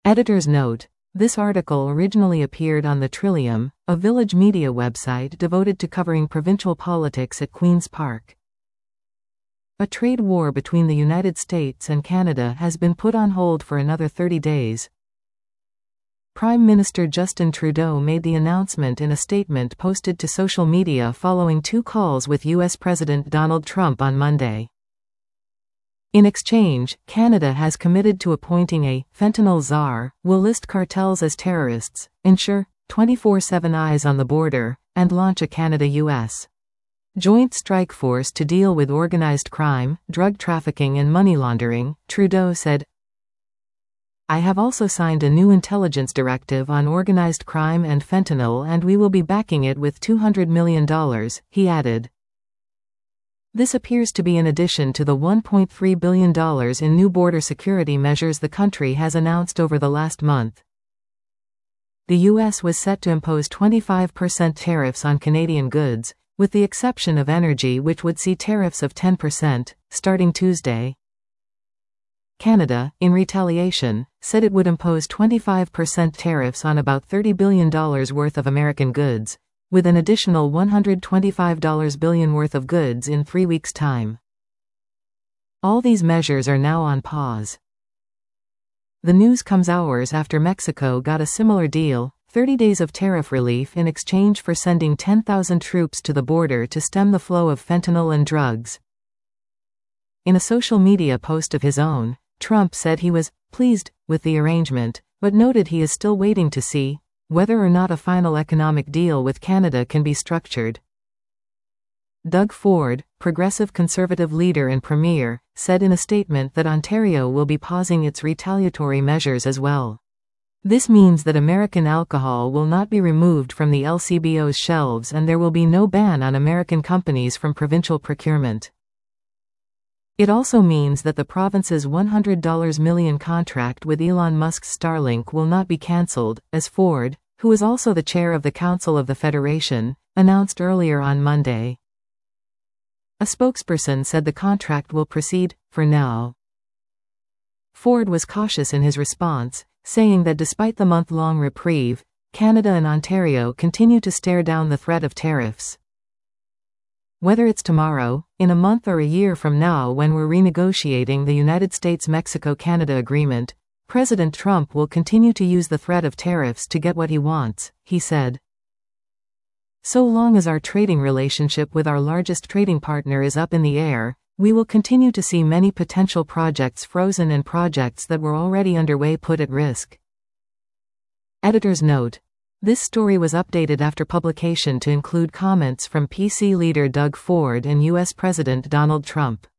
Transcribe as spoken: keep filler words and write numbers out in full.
Editor's note: this article originally appeared on the Trillium, a Village media website devoted to covering provincial politics at Queen's Park. A trade war between the United States and Canada has been put on hold for another thirty days. Prime Minister Justin Trudeau made the announcement in a statement posted to social media following two calls with U S President Donald Trump on Monday. In exchange, Canada has committed to appointing a fentanyl czar, will list cartels as terrorists, ensure twenty-four seven eyes on the border, and launch a Canada-U S joint strike force to deal with organized crime, drug trafficking and money laundering, Trudeau said. I have also signed a new intelligence directive on organized crime and fentanyl, and we will be backing it with two hundred million dollars, he added. This appears to be in addition to the one point three billion dollars in new border security measures the country has announced over the last month. The U S was set to impose twenty-five percent tariffs on Canadian goods, with the exception of energy, which would see tariffs of ten percent, starting Tuesday. Canada, in retaliation, said it would impose twenty-five percent tariffs on about thirty billion dollars worth of American goods, with an additional one hundred twenty-five billion dollars worth of goods in three weeks' time. All these measures are now on pause. The news comes hours after Mexico got a similar deal, thirty days of tariff relief in exchange for sending ten thousand troops to the border to stem the flow of fentanyl and drugs. In a social media post of his own, Trump said he was pleased with the arrangement, but noted he is still waiting to see whether or not a final economic deal with Canada can be structured. Doug Ford, Progressive Conservative leader and premier, said in a statement that Ontario will be pausing its retaliatory measures as well. This means that American alcohol will not be removed from the L C B O's shelves, and there will be no ban on American companies from provincial procurement. It also means that the province's one hundred million dollars contract with Elon Musk's Starlink will not be cancelled, as Ford, who is also the chair of the Council of the Federation, announced earlier on Monday. A spokesperson said the contract will proceed, for now. Ford was cautious in his response, saying that despite the month-long reprieve, Canada and Ontario continue to stare down the threat of tariffs. Whether it's tomorrow, in a month or a year from now when we're renegotiating the United States-Mexico-Canada agreement, President Trump will continue to use the threat of tariffs to get what he wants, he said. So long as our trading relationship with our largest trading partner is up in the air, we will continue to see many potential projects frozen and projects that were already underway put at risk. Editor's note: this story was updated after publication to include comments from P C leader Doug Ford and U S President Donald Trump.